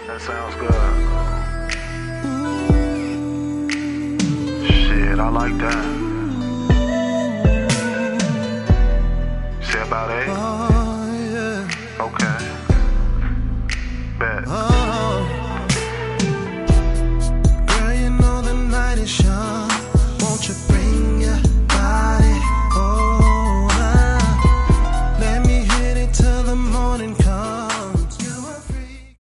That sounds good. Shit, I like that. Say about 8? Okay. Bet.